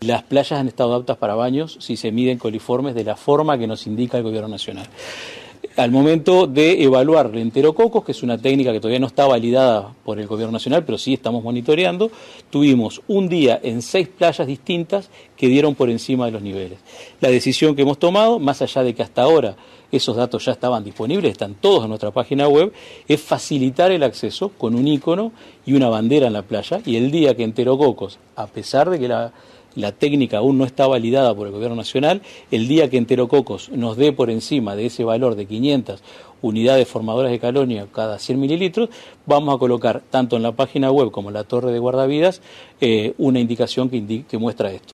Las playas han estado aptas para baños si se miden coliformes de la forma que nos indica el Gobierno Nacional. Al momento de evaluar el enterococos, que es una técnica que todavía no está validada por el Gobierno Nacional, pero sí estamos monitoreando, tuvimos un día en 6 playas distintas que dieron por encima de los niveles. La decisión que hemos tomado, más allá de que hasta ahora esos datos ya estaban disponibles, están todos en nuestra página web, es facilitar el acceso con un icono y una bandera en la playa, y el día que enterococos, a pesar de que la técnica aún no está validada por el Gobierno Nacional, el día que enterococos nos dé por encima de ese valor de 500 unidades formadoras de calonia cada 100 mililitros, vamos a colocar tanto en la página web como en la torre de guardavidas una indicación que muestra esto.